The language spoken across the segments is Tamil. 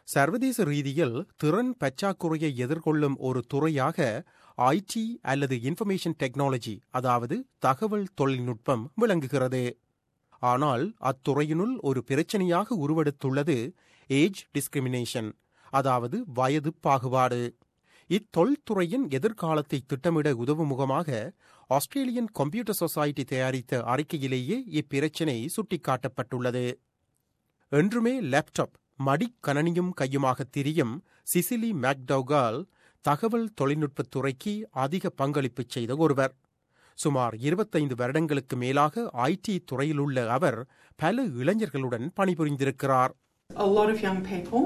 சர்வதேச ரீதியில் திறன் பற்றாக்குறையை எதிர்கொள்ளும் ஒரு துறையாக ஐடி அல்லது இன்ஃபர்மேஷன் டெக்னாலஜி, அதாவது தகவல் தொழில்நுட்பம் விளங்குகிறது. ஆனால் அத்துறையினுள் ஒரு பிரச்சனையாக உருவெடுத்துள்ளது ஏஜ் டிஸ்கிரிமினேஷன், அதாவது வயது பாகுபாடு. இத்தொழில்துறையின் எதிர்காலத்தை திட்டமிட உதவும் முகமாக ஆஸ்திரேலியன் கம்ப்யூட்டர் சொசைட்டி தயாரித்த அறிக்கையிலேயே இப்பிரச்சினை சுட்டிக்காட்டப்பட்டுள்ளது. என்றுமே லேப்டாப் மடிக்கணனியும் கையுமாக திரியும் சிசிலி மேக்டவுகால் தகவல் தொழில்நுட்பத் துறைக்கு அதிக பங்களிப்பு செய்த ஒருவர். சுமார் 25 வருடங்களுக்கு மேலாக ஐடி துறையிலுள்ள அவர் பல இளைஞர்களுடன் பணிபுரிந்திருக்கிறார். A lot of young people,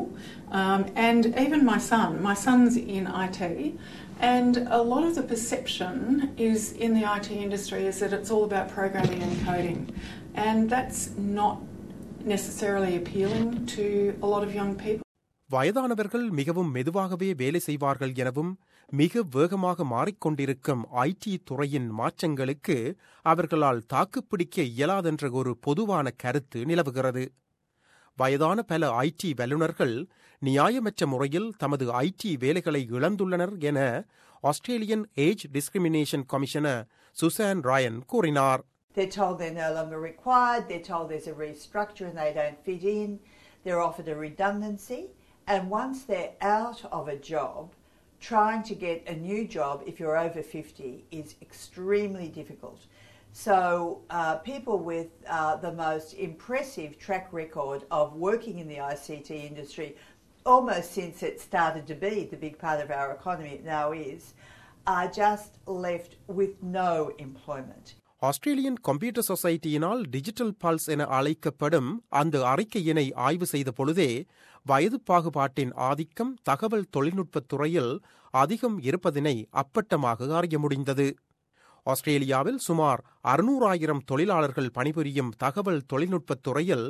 and even my son's in IT, and a lot of the perception is in the IT industry is that it's all about programming and coding, and that's not necessarily appealing to a lot of young people. வயதானவர்கள் மிகவும் மெதுவாகவே வேலை செய்வார்கள் எனவும் மிக வேகமாக மாறிக்கொண்டிருக்கும் ஐடி துறையின் மாற்றங்களுக்கு அவர்களால் தாக்குப்பிடிக்க இயலாதென்ற ஒரு பொதுவான கருத்து நிலவுகிறது. வயதான பல ஐடி வல்லுநர்கள் நியாயமற்ற முறையில் தமது ஐடி வேலைகளை இழந்துள்ளனர் என Australian age discrimination commissioner Susan Ryan கூறினார். They're told they're no longer required, they're told there's a restructure and they don't fit in, they're offered a redundancy, and once they're out of a job, trying to get a new job if you're over 50 is extremely difficult. So people with the most impressive track record of working in the ICT industry, almost since it started to be the big part of our economy it now is, are just left with no employment. Australian computer சொசைட்டியினால் டிஜிட்டல் பல்ஸ் என அழைக்கப்படும் அந்த அறிக்கையினை ஆய்வு செய்த பொழுதே வயது பாகுபாட்டின் ஆதிக்கம் தகவல் தொழில்நுட்பத் துறையில் அதிகம் இருப்பதினை அப்பட்டமாக அறிய முடிந்தது. ஆஸ்திரேலியாவில் சுமார் 600,000 தொழிலாளர்கள் பணிபுரியும் தகவல் தொழில்நுட்பத் துறையில்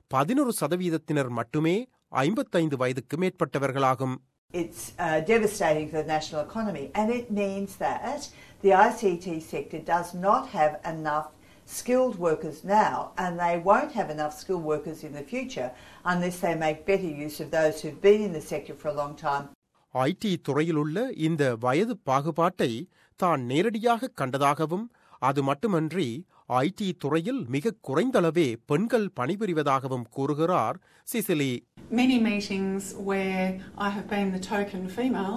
11% மட்டுமே 55 வயதுக்கு மேற்பட்டவர்களாகும். It's devastating for the national economy, and it means that the ICT sector does not have enough skilled workers now, and they won't have enough skilled workers in the future unless they make better use of those who've been in the sector for a long time. IT துறையிலுள்ள இந்த வயது பாகுபாட்டை தான் நேரடியாக கண்டதாகவும், அது மட்டுமன்றி ஐடி துறையில் மிக குறைந்தளவே பெண்கள் பணிபுரிவதாகவும் கூறுகிறார் Cecily. Many meetings where I have been the token female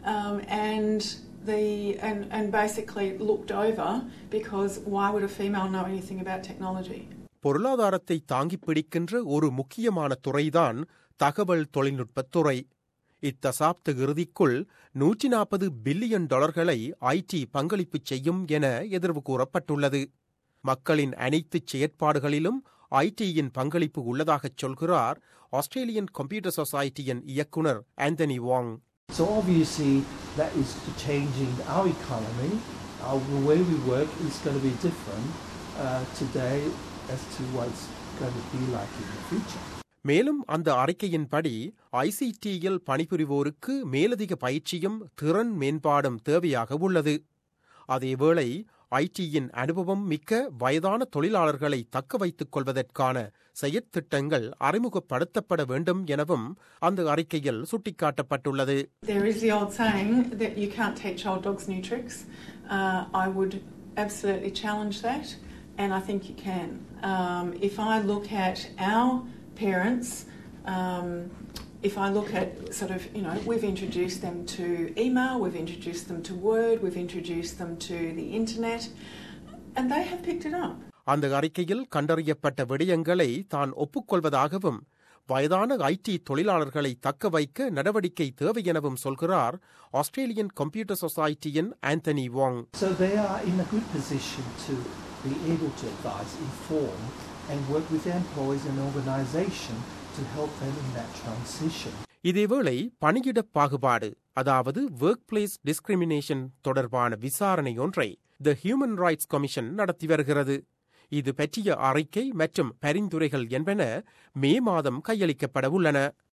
and basically looked over because why would a female know anything about technology? பொருளாதாரத்தை தாங்கிப் பிடிக்கின்ற ஒரு முக்கியமான துறைதான் தகவல் தொழில்நுட்பத் துறை. இத்தசாப்த இறுதிக்குள் $140 பில்லியன் ஐடி பங்களிப்பு செய்யும் என எதிர்வு கூறப்பட்டுள்ளது. மக்களின் அனைத்து செயற்பாடுகளிலும் ஐடியின் பங்களிப்பு உள்ளதாகச் சொல்கிறார் ஆஸ்திரேலியன் கம்ப்யூட்டர் சொசைட்டியின் இயக்குனர் Anthony Wong. So obviously that is changing our economy. The way we work is going to be different today as to what it's going to be like in the future. மேலும் அந்த அறிக்கையின்படி ஐசிடியில் பணிபுரிவோருக்கு மேலதிக பயிற்சியும் திறன் மேம்பாடும் தேவையாக உள்ளது. அதேவேளை ஐடியின் அனுபவம் மிக்க வயதான தொழிலாளர்களை தக்க வைத்துக் கொள்வதற்கான செயற்திட்டங்கள் அறிமுகப்படுத்தப்பட வேண்டும் எனவும் அந்த அறிக்கையில் சுட்டிக்காட்டப்பட்டுள்ளது. There is the old saying that you can't teach old dogs new tricks. I would absolutely challenge that, and I think you can. If I look at our parents, if I look at sort of, we've introduced them to email, we've introduced them to Word, we've introduced them to the internet, and they have picked it up. அந்த அறிக்கையில் கண்டறியப்பட்ட விடயங்களை தான் ஒப்புக்கொள்வதாகவும், வயதான ஐடி தொழிலாளர்களை தக்க வைக்க நடவடிக்கை தேவை எனவும் சொல்கிறார் ஆஸ்திரேலியன் கம்ப்யூட்டர் சொசைட்டியின் Anthony Wong. So they are in a good position to be able to advise, inform and work with their employees and organization to help them in that transition. இதேவேளை பணியிட பாகுபாடு, அதாவது ஒர்க் பிளேஸ் டிஸ்கிரிமினேஷன் தொடர்பான விசாரணை ஒன்றை தி ஹியூமன் ரைட்ஸ் கமிஷன் நடத்தி வருகிறது. இது பற்றிய அறிக்கை மற்றும் பரிந்துரைகள் என்பன மே மாதம் கையளிக்கப்பட உள்ளன.